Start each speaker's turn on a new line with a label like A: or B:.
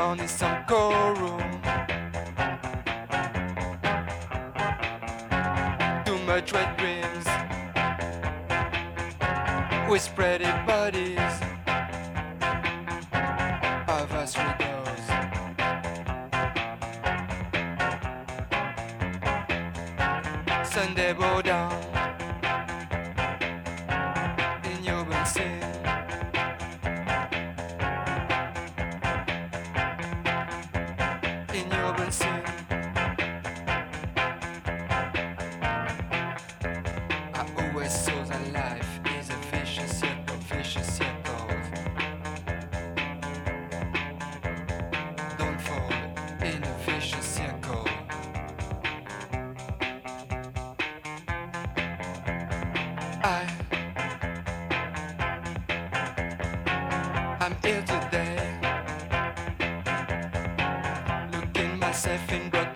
A: only some room. Too much wet dreams with spreaded bodies of us widows. Sunday bow down in urban sin. In urban sin, I always saw that life is a vicious circle, vicious circles. Don't fall in a vicious circle. I'm here today, looking myself in broken